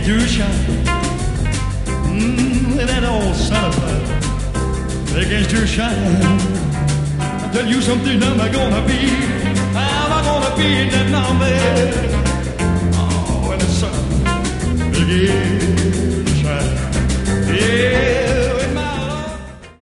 to shine. That old son of a begins to shine. I tell you something, am I gonna be that number?